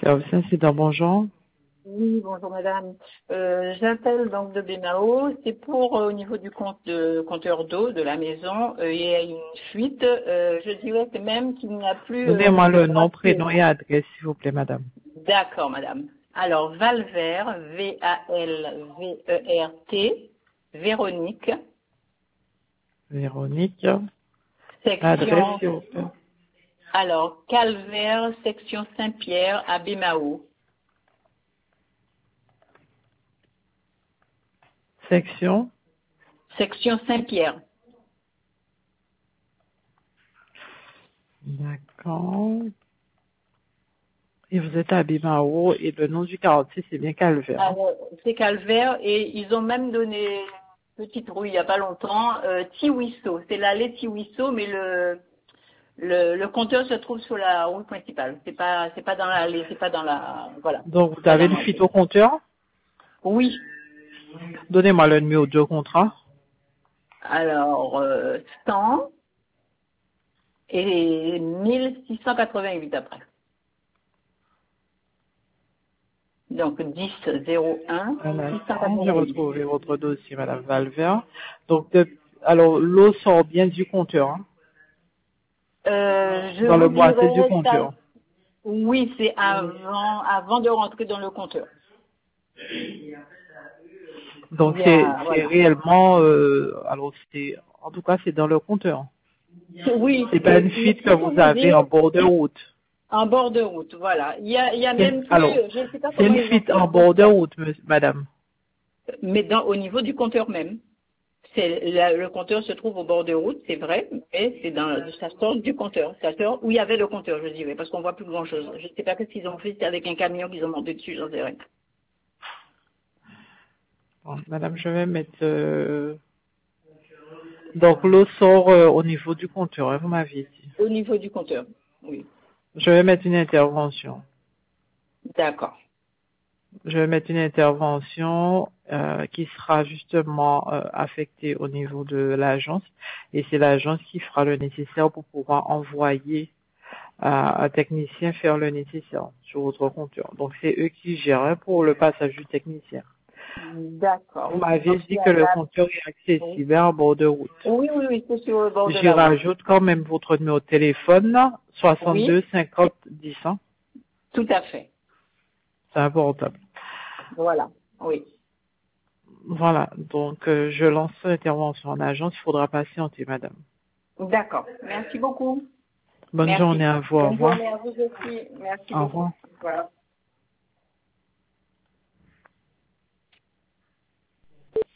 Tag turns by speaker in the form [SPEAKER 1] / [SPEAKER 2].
[SPEAKER 1] Service incident, bonjour.
[SPEAKER 2] Oui, bonjour madame. J'appelle donc de Bémao. C'est pour au niveau du compteur d'eau de la maison. Il y a une fuite. Je dirais que même qu'il n'y a plus
[SPEAKER 1] Donnez-moi
[SPEAKER 2] de
[SPEAKER 1] le nom,
[SPEAKER 2] bracelet.
[SPEAKER 1] prénom et adresse, s'il vous plaît, madame.
[SPEAKER 2] D'accord, madame. Alors, Valvert, Valvert, Véronique,
[SPEAKER 1] Véronique. L'adresse,
[SPEAKER 2] section,
[SPEAKER 1] s'il vous plaît.
[SPEAKER 2] alors, Calvaire, section Saint-Pierre à Bémao.
[SPEAKER 1] Section.
[SPEAKER 2] Section Saint-Pierre.
[SPEAKER 1] D'accord. Et vous êtes à Bimao et le nom du quartier, c'est bien Calvaire. Hein?
[SPEAKER 2] Alors, c'est Calvaire et ils ont même donné une petite rue il n'y a pas longtemps, Tiwisso. C'est l'allée Tiwisso, mais le compteur se trouve sur la route principale. C'est pas dans l'allée, c'est pas dans la, voilà.
[SPEAKER 1] Donc, vous
[SPEAKER 2] Pas
[SPEAKER 1] avez
[SPEAKER 2] dans
[SPEAKER 1] une
[SPEAKER 2] la
[SPEAKER 1] fuite
[SPEAKER 2] rue.
[SPEAKER 1] au compteur.
[SPEAKER 2] Oui.
[SPEAKER 1] Donnez-moi le numéro de contrat.
[SPEAKER 2] Alors, 100 et 1688 après. Donc, 1001
[SPEAKER 1] Un instant, j'ai
[SPEAKER 2] 688.
[SPEAKER 1] retrouvé votre dossier, madame Valvert. Donc, alors, l'eau sort bien du compteur, hein,
[SPEAKER 2] Je
[SPEAKER 1] dans le
[SPEAKER 2] vous
[SPEAKER 1] boîtier du
[SPEAKER 2] dirais ça.
[SPEAKER 1] compteur.
[SPEAKER 2] Oui, c'est avant de rentrer dans le compteur.
[SPEAKER 1] Donc,
[SPEAKER 2] Il y
[SPEAKER 1] c'est
[SPEAKER 2] a, voilà.
[SPEAKER 1] réellement, alors, en tout cas, c'est dans le compteur.
[SPEAKER 2] Oui,
[SPEAKER 1] C'est pas une fuite que
[SPEAKER 2] je peux
[SPEAKER 1] vous
[SPEAKER 2] vous
[SPEAKER 1] avez
[SPEAKER 2] dire,
[SPEAKER 1] en bord de route.
[SPEAKER 2] en bord de route, voilà. Il y a même plus,
[SPEAKER 1] Alors,
[SPEAKER 2] je ne sais pas
[SPEAKER 1] c'est
[SPEAKER 2] comment
[SPEAKER 1] une
[SPEAKER 2] ils ont
[SPEAKER 1] fuite
[SPEAKER 2] fait
[SPEAKER 1] en
[SPEAKER 2] pour
[SPEAKER 1] bord de
[SPEAKER 2] ça,
[SPEAKER 1] route, madame.
[SPEAKER 2] mais au niveau du compteur même. Le compteur se trouve au bord de route, c'est vrai, mais ça sort du compteur. Ça sort où il y avait le compteur, je dirais, parce qu'on voit plus grand chose. Je ne sais pas ce qu'ils ont fait, c'est avec un camion qu'ils ont monté dessus, j'en sais rien.
[SPEAKER 1] Bon, madame, je vais mettre... Donc, l'eau sort au niveau du compteur, hein, vous m'aviez dit.
[SPEAKER 2] Au niveau du compteur, oui.
[SPEAKER 1] Je vais mettre une intervention.
[SPEAKER 2] D'accord.
[SPEAKER 1] Je vais mettre une intervention qui sera justement affectée au niveau de l'agence. Et c'est l'agence qui fera le nécessaire pour pouvoir envoyer un technicien faire le nécessaire sur votre compteur. Donc, c'est eux qui gèrent pour le passage du technicien. Vous
[SPEAKER 2] D'accord.
[SPEAKER 1] m'avez
[SPEAKER 2] Donc,
[SPEAKER 1] dit que le compteur est
[SPEAKER 2] oui,
[SPEAKER 1] accessible en bord de route.
[SPEAKER 2] oui, c'est sur le bord de
[SPEAKER 1] J'y
[SPEAKER 2] la route.
[SPEAKER 1] rajoute quand même votre numéro de téléphone,
[SPEAKER 2] Oui,
[SPEAKER 1] 62 50 10. Hein.
[SPEAKER 2] tout à fait.
[SPEAKER 1] C'est important.
[SPEAKER 2] Voilà. Oui.
[SPEAKER 1] Voilà, donc je lance l'intervention en agence. Il faudra patienter, madame.
[SPEAKER 2] D'accord. Merci beaucoup.
[SPEAKER 1] Bonne
[SPEAKER 2] Merci.
[SPEAKER 1] journée à vous. Au
[SPEAKER 2] Bonne
[SPEAKER 1] revoir.
[SPEAKER 2] journée à vous aussi. Merci
[SPEAKER 1] Au
[SPEAKER 2] beaucoup.
[SPEAKER 1] revoir.
[SPEAKER 2] Voilà.